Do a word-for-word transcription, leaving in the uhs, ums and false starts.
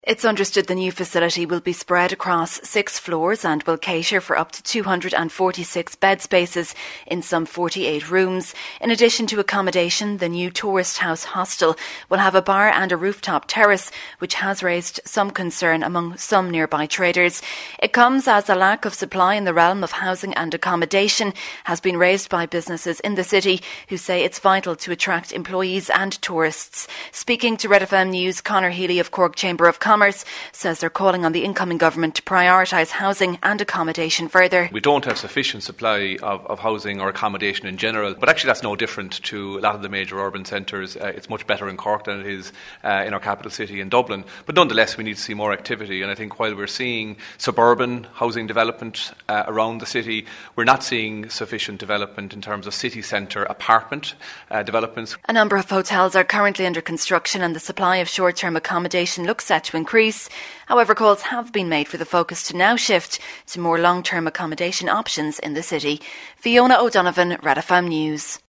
It's understood the new facility will be spread across six floors and will cater for up to two hundred forty-six bed spaces in some forty-eight rooms. In addition to accommodation, the new tourist house hostel will have a bar and a rooftop terrace, which has raised some concern among some nearby traders. It comes as a lack of supply in the realm of housing and accommodation has been raised by businesses in the city who say it's vital to attract employees and tourists. Speaking to Red F M News, Conor Healy of Cork Chamber of Commerce Commerce says they're calling on the incoming government to prioritise housing and accommodation further. We don't have sufficient supply of, of housing or accommodation in general, but actually that's no different to a lot of the major urban centres. Uh, it's much better in Cork than it is uh, in our capital city in Dublin. But nonetheless, we need to see more activity, and I think while we're seeing suburban housing development uh, around the city, we're not seeing sufficient development in terms of city centre apartment uh, developments. A number of hotels are currently under construction and the supply of short-term accommodation looks set to increase. However, calls have been made for the focus to now shift to more long-term accommodation options in the city. Fiona O'Donovan, Red F M News.